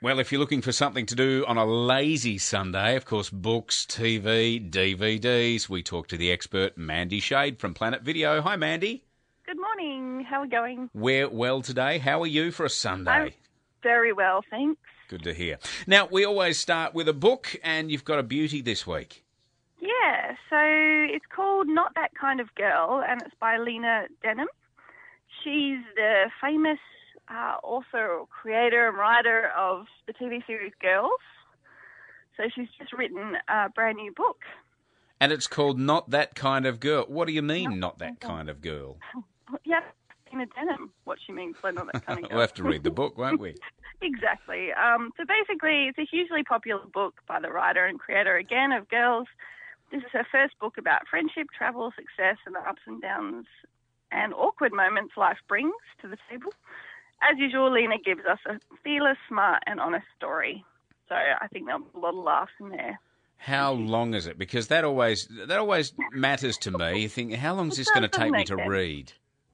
Well, if you're looking for something to do on a lazy Sunday, of course, books, TV, DVDs, we talk to the expert Mandy Shade from Planet Video. Hi, Mandy. Good morning. How are we going? We're well today. How are you for a Sunday? I'm very well, thanks. Good to hear. Now, we always start with a book, and you've got a beauty this week. Yeah, so it's called Not That Kind of Girl, and it's by Lena Dunham. She's the famous author or creator and writer of the TV series Girls. So she's just written a brand new book. And it's called Not That Kind of Girl. What do you mean, not that kind of girl? Yeah, Lena Dunham, what she means by not that kind of girl. We'll have to read the book, won't we? Exactly. So basically, it's a hugely popular book by the writer and creator, again, of Girls. This is her first book about friendship, travel, success, and the ups and downs and awkward moments life brings to the table. As usual, Lena gives us a fearless, smart, and honest story. So I think there'll be a lot of laughs in there. How long is it? Because that always matters to me. You think, how long is this going to take me to read?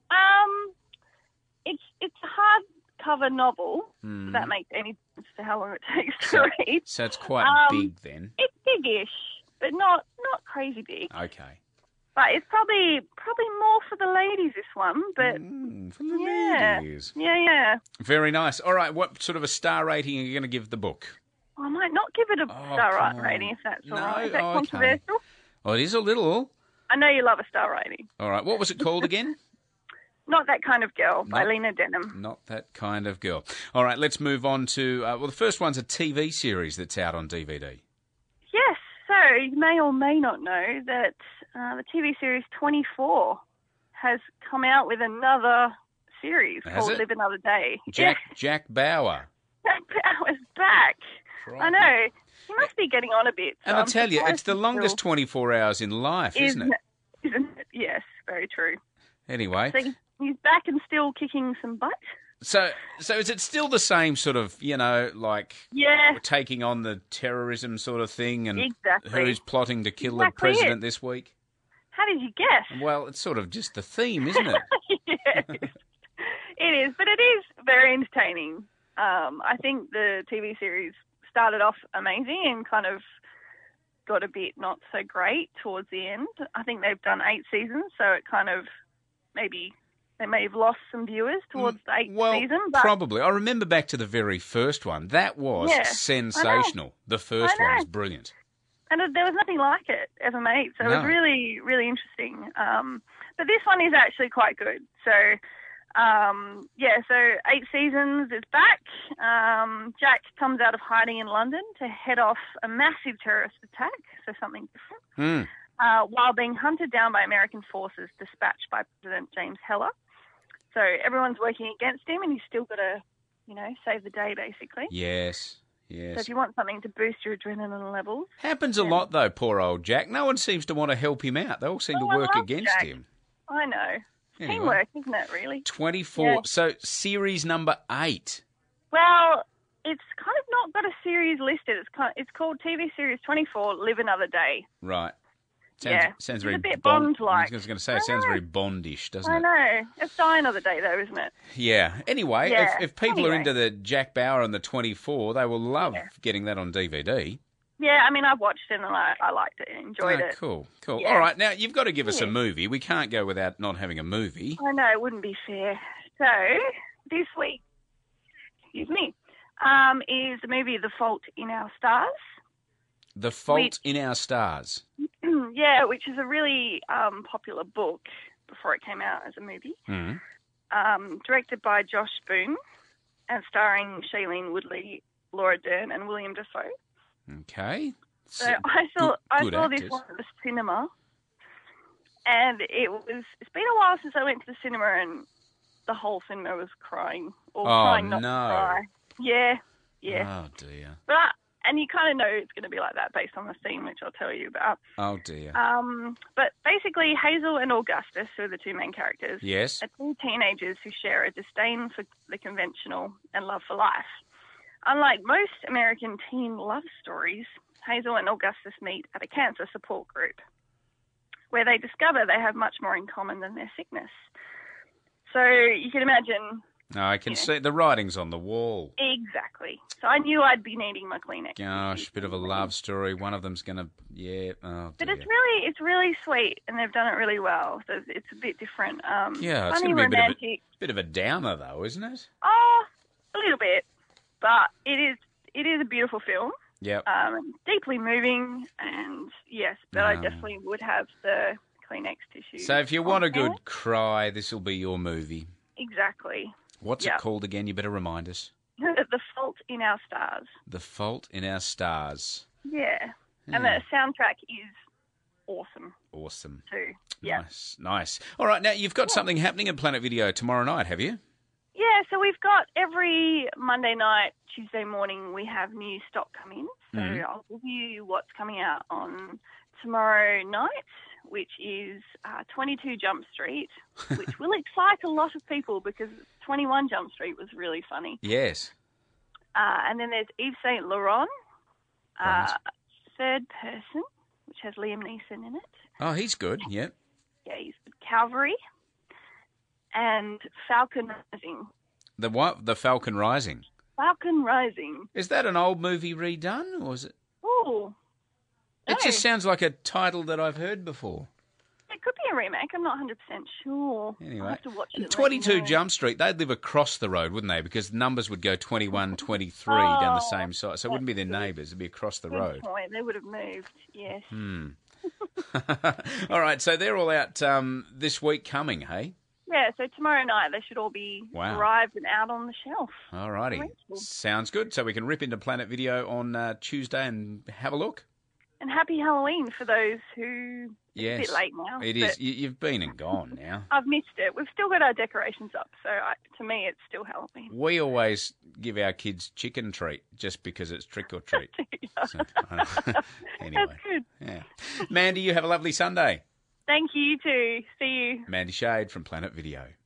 It's a hardcover novel. If that makes any sense to how long it takes to read. So it's quite big then. It's big-ish, but not crazy big. Okay. But it's probably more for the ladies, this one. But for the ladies. Yeah. Very nice. All right, what sort of a star rating are you going to give the book? I might not give it a star rating if that's all right. Is that controversial? Well, it is a little. I know you love a star rating. All right, what was it called again? Not That Kind of Girl by Lena Dunham. Not That Kind of Girl. All right, let's move on to, the first one's a TV series that's out on DVD. Yes, so you may or may not know that the TV series 24 has come out with another series called Live Another Day. Jack Bauer. Jack Bauer's back. Right. I know. He must be getting on a bit. So and I tell you, it's the longest 24 hours in life, isn't it? Isn't it? Yes, very true. Anyway. So he's back and still kicking some butt. So is it still the same sort of, taking on the terrorism sort of thing and who's plotting to kill the president this week? How did you guess? Well, it's sort of just the theme, isn't it? Yes, it is, but it is very entertaining. I think the TV series started off amazing and kind of got a bit not so great towards the end. I think they've done 8 seasons, so it kind of they may have lost some viewers towards the 8th season. But probably. I remember back to the very first one. That was sensational. The first one was brilliant. And there was nothing like it ever made, so it was really, really interesting. But this one is actually quite good. So, 8 seasons is back. Jack comes out of hiding in London to head off a massive terrorist attack, so something different, while being hunted down by American forces dispatched by President James Heller. So everyone's working against him, and he's still got to, save the day, basically. Yes. So if you want something to boost your adrenaline levels... Happens a lot, though, poor old Jack. No one seems to want to help him out. They all seem to work against him. I know. Anyway. Teamwork, isn't it, really? 24. Yeah. So, series number 8. Well, it's kind of not got a series listed. It's called TV Series 24, Live Another Day. Right. Sounds very a bit Bond-like. I was going to say, it sounds very Bondish, doesn't it? I know. It's Die Another Day, though, isn't it? Yeah. Anyway, if people are into the Jack Bauer and the 24, they will love getting that on DVD. Yeah, I mean, I've watched it and I liked it and enjoyed it. Cool. Yeah. All right, now you've got to give us a movie. We can't go without not having a movie. I know, it wouldn't be fair. So, this week, is the movie The Fault in Our Stars. The Fault in Our Stars. Yeah, which is a really popular book before it came out as a movie. Directed by Josh Boone and starring Shailene Woodley, Laura Dern and William Dafoe. Okay. So I saw this one at the cinema, and it's been a while since I went to the cinema, and the whole cinema was crying or trying not to cry. Yeah. Oh dear. And you kind of know it's going to be like that based on the theme, which I'll tell you about. Oh dear. But basically, Hazel and Augustus, who are the 2 main characters, are 2 teenagers who share a disdain for the conventional and love for life. Unlike most American teen love stories, Hazel and Augustus meet at a cancer support group, where they discover they have much more in common than their sickness. So you can imagine I can see the writing's on the wall. Exactly. So I knew I'd be needing my Kleenex. Gosh, bit of a love story. One of them's going to, oh But dear. it's really sweet, and they've done it really well. So it's a bit different. Yeah, it's funny, going to be romantic. bit of a downer though, isn't it? Oh, a little bit, but it is a beautiful film. Yep. Deeply moving, and yes, but I definitely would have the Kleenex tissue. So if you want a good cry, this will be your movie. Exactly. What's it called again? You better remind us. The Fault in Our Stars. The Fault in Our Stars. Yeah. And the soundtrack is awesome. Awesome. Too. Yeah. Nice. All right, now you've got something happening at Planet Video tomorrow night, have you? Yeah, so we've got every Monday night, Tuesday morning, we have new stock come in. So I'll give you what's coming out on tomorrow night, which is 22 Jump Street, which will excite a lot of people because 21 Jump Street was really funny. Yes. And then there's Yves Saint Laurent, Right. Third Person, which has Liam Neeson in it. Oh, he's good, yeah. Yeah, he's good. Calvary, and Falcon Rising. The what? The Falcon Rising. Falcon Rising. Is that an old movie redone, or is it? Ooh. It No. just sounds like a title that I've heard before. It could be a remake. I'm not 100% sure. Anyway, I'll have to watch it. 22 Jump Street, they'd live across the road, wouldn't they? Because the numbers would go 21, 23 down the same side. So it wouldn't be their neighbours, it'd be across the road. Good point. They would have moved, yes. All right, so they're all out this week coming, hey? Yeah, so tomorrow night they should all be arrived and out on the shelf. All righty. Sounds good. So we can rip into Planet Video on Tuesday and have a look. And happy Halloween for those who... Yes. It's a bit late now. It is. You've been and gone now. I've missed it. We've still got our decorations up, so to me it's still Halloween. We always give our kids chicken treat just because it's trick or treat. So, anyway. That's good. Yeah. Mandy, you have a lovely Sunday. Thank you, you too. See you. Mandy Shade from Planet Video.